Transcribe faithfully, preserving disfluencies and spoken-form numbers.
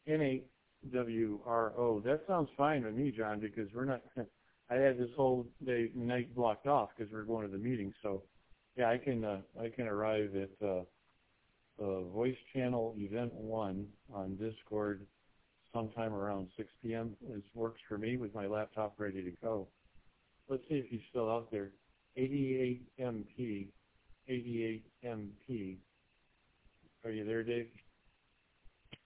N A W R O. That sounds fine with me, John, because we're not, I had this whole day, night blocked off because we're going to the meeting. So, yeah, I can, uh, I can arrive at uh, uh, Voice Channel Event one on Discord sometime around six p m It works for me with my laptop ready to go. Let's see if he's still out there. eighty-eight M P, eighty-eight M P. Are you there, Dave?